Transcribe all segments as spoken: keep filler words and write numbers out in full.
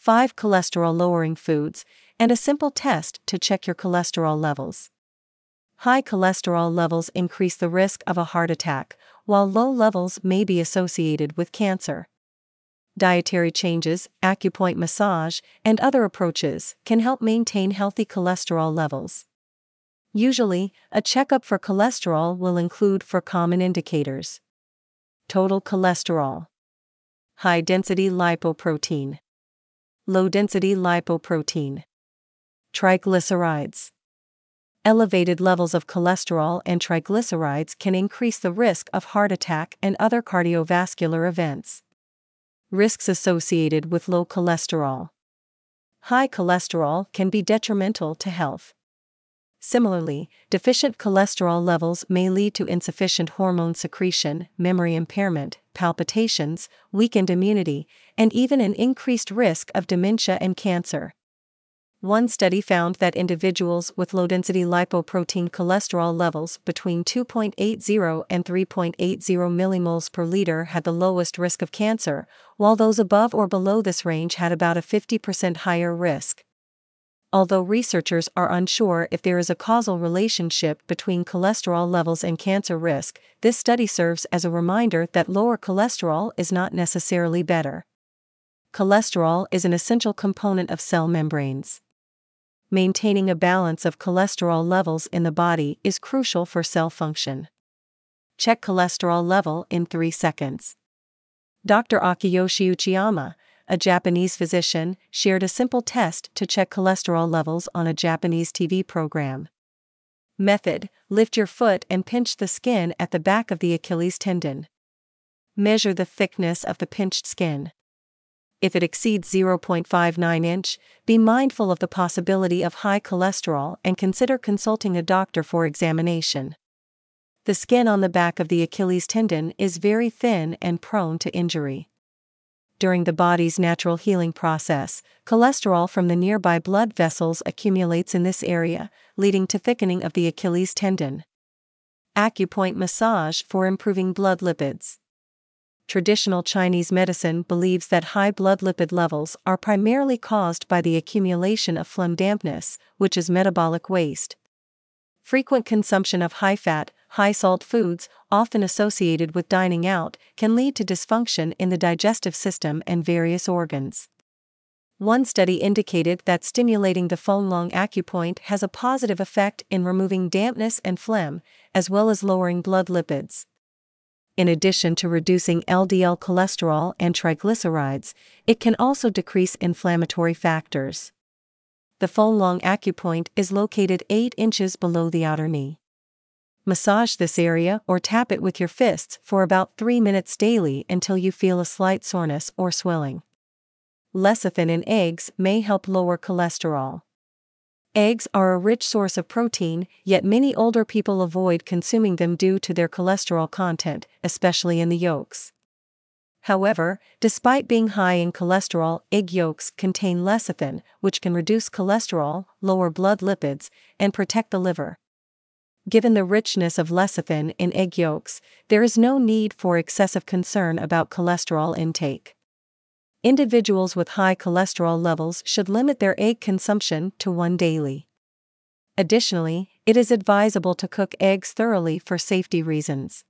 five cholesterol-lowering foods, and a simple test to check your cholesterol levels. High cholesterol levels increase the risk of a heart attack, while low levels may be associated with cancer. Dietary changes, acupoint massage, and other approaches can help maintain healthy cholesterol levels. Usually, a checkup for cholesterol will include four common indicators: total cholesterol, high-density lipoprotein, low-density lipoprotein, triglycerides. Elevated levels of cholesterol and triglycerides can increase the risk of heart attack and other cardiovascular events. Risks associated with low cholesterol. High cholesterol can be detrimental to health. Similarly, deficient cholesterol levels may lead to insufficient hormone secretion, memory impairment, palpitations, weakened immunity, and even an increased risk of dementia and cancer. One study found that individuals with low-density lipoprotein cholesterol levels between two point eight zero and three point eight zero millimoles per liter had the lowest risk of cancer, while those above or below this range had about a fifty percent higher risk. Although researchers are unsure if there is a causal relationship between cholesterol levels and cancer risk, this study serves as a reminder that lower cholesterol is not necessarily better. Cholesterol is an essential component of cell membranes. Maintaining a balance of cholesterol levels in the body is crucial for cell function. Check cholesterol level in three seconds. Doctor Akiyoshi Uchiyama, a Japanese physician, shared a simple test to check cholesterol levels on a Japanese T V program. Method: lift your foot and pinch the skin at the back of the Achilles tendon. Measure the thickness of the pinched skin. If it exceeds zero point five nine inch, be mindful of the possibility of high cholesterol and consider consulting a doctor for examination. The skin on the back of the Achilles tendon is very thin and prone to injury. During the body's natural healing process, cholesterol from the nearby blood vessels accumulates in this area, leading to thickening of the Achilles tendon. Acupoint massage for improving blood lipids. Traditional Chinese medicine believes that high blood lipid levels are primarily caused by the accumulation of phlegm dampness, which is metabolic waste. Frequent consumption of high-fat, high-salt foods, often associated with dining out, can lead to dysfunction in the digestive system and various organs. One study indicated that stimulating the Feng-Long acupoint has a positive effect in removing dampness and phlegm, as well as lowering blood lipids. In addition to reducing L D L cholesterol and triglycerides, it can also decrease inflammatory factors. The Feng-Long acupoint is located eight inches below the outer knee. Massage this area or tap it with your fists for about three minutes daily until you feel a slight soreness or swelling. Lecithin in eggs may help lower cholesterol. Eggs are a rich source of protein, yet many older people avoid consuming them due to their cholesterol content, especially in the yolks. However, despite being high in cholesterol, egg yolks contain lecithin, which can reduce cholesterol, lower blood lipids, and protect the liver. Given the richness of lecithin in egg yolks, there is no need for excessive concern about cholesterol intake. Individuals with high cholesterol levels should limit their egg consumption to one daily. Additionally, it is advisable to cook eggs thoroughly for safety reasons.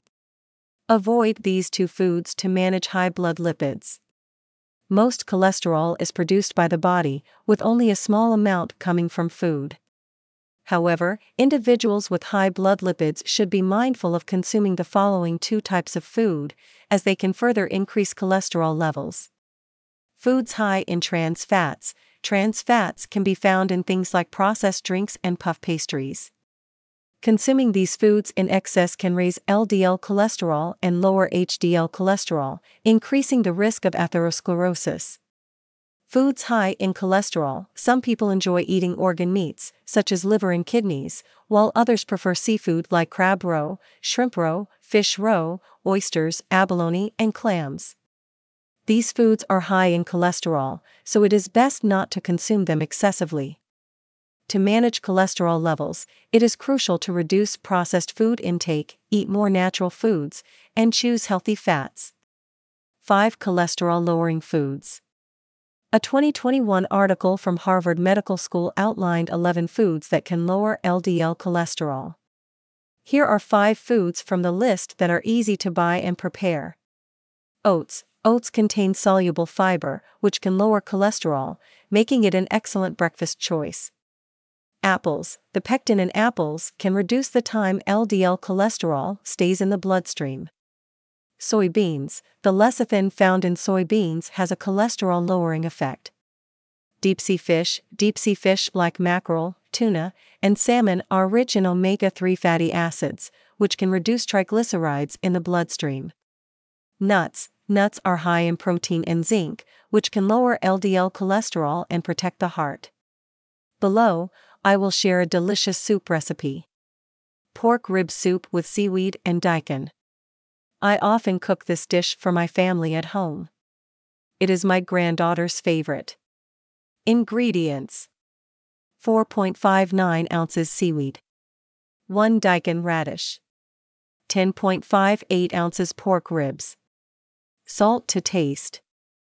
Avoid these two foods to manage high blood lipids. Most cholesterol is produced by the body, with only a small amount coming from food. However, individuals with high blood lipids should be mindful of consuming the following two types of food, as they can further increase cholesterol levels. Foods high in trans fats. Trans fats can be found in things like processed drinks and puff pastries. Consuming these foods in excess can raise L D L cholesterol and lower H D L cholesterol, increasing the risk of atherosclerosis. Foods high in cholesterol. Some people enjoy eating organ meats, such as liver and kidneys, while others prefer seafood like crab roe, shrimp roe, fish roe, oysters, abalone, and clams. These foods are high in cholesterol, so it is best not to consume them excessively. To manage cholesterol levels, it is crucial to reduce processed food intake, eat more natural foods, and choose healthy fats. five Cholesterol-lowering foods. A twenty twenty-one article from Harvard Medical School outlined eleven foods that can lower L D L cholesterol. Here are five foods from the list that are easy to buy and prepare. Oats. Oats contain soluble fiber, which can lower cholesterol, making it an excellent breakfast choice. Apples. The pectin in apples can reduce the time L D L cholesterol stays in the bloodstream. Soybeans. The lecithin found in soybeans has a cholesterol-lowering effect. Deep-sea fish. Deep-sea fish like mackerel, tuna, and salmon are rich in omega three fatty acids, which can reduce triglycerides in the bloodstream. Nuts. Nuts are high in protein and zinc, which can lower L D L cholesterol and protect the heart. Below, I will share a delicious soup recipe. Pork rib soup with seaweed and daikon. I often cook this dish for my family at home. It is my granddaughter's favorite. Ingredients: four point five nine ounces seaweed, one daikon radish, ten point five eight ounces pork ribs. Salt to taste.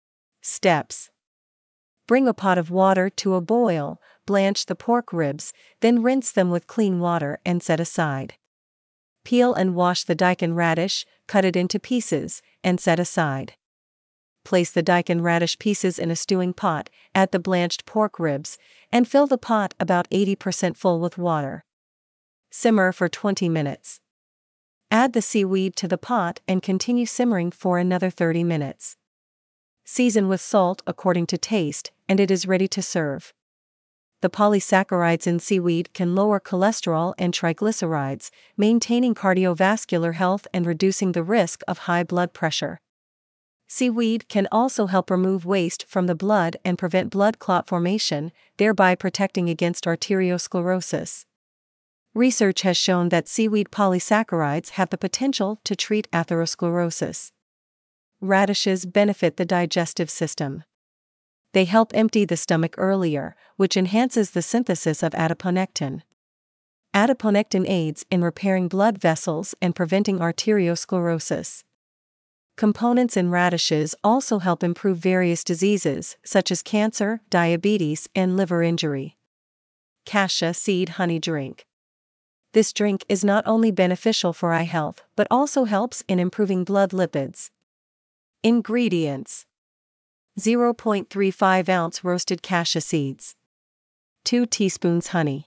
Steps: bring a pot of water to a boil, blanch the pork ribs, then rinse them with clean water and set aside. Peel and wash the daikon radish, cut it into pieces, and set aside. Place the daikon radish pieces in a stewing pot, add the blanched pork ribs, and fill the pot about eighty percent full with water. Simmer for twenty minutes. Add the seaweed to the pot and continue simmering for another thirty minutes. Season with salt according to taste, and it is ready to serve. The polysaccharides in seaweed can lower cholesterol and triglycerides, maintaining cardiovascular health and reducing the risk of high blood pressure. Seaweed can also help remove waste from the blood and prevent blood clot formation, thereby protecting against arteriosclerosis. Research has shown that seaweed polysaccharides have the potential to treat atherosclerosis. Radishes benefit the digestive system. They help empty the stomach earlier, which enhances the synthesis of adiponectin. Adiponectin aids in repairing blood vessels and preventing arteriosclerosis. Components in radishes also help improve various diseases, such as cancer, diabetes, and liver injury. Cassia seed honey drink. This drink is not only beneficial for eye health, but also helps in improving blood lipids. Ingredients: zero point three five ounce roasted cassia seeds, two teaspoons honey.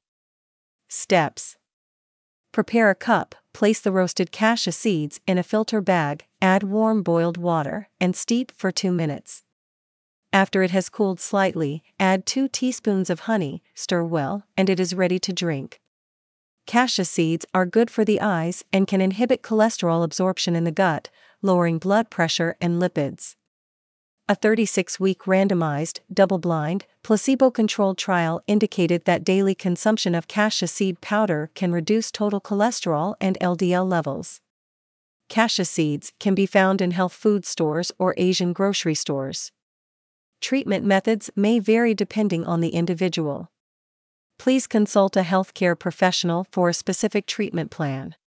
Steps: prepare a cup, place the roasted cassia seeds in a filter bag, add warm boiled water, and steep for two minutes. After it has cooled slightly, add two teaspoons of honey, stir well, and it is ready to drink. Cassia seeds are good for the eyes and can inhibit cholesterol absorption in the gut, lowering blood pressure and lipids. A thirty-six week randomized, double-blind, placebo-controlled trial indicated that daily consumption of cassia seed powder can reduce total cholesterol and L D L levels. Cassia seeds can be found in health food stores or Asian grocery stores. Treatment methods may vary depending on the individual. Please consult a healthcare professional for a specific treatment plan.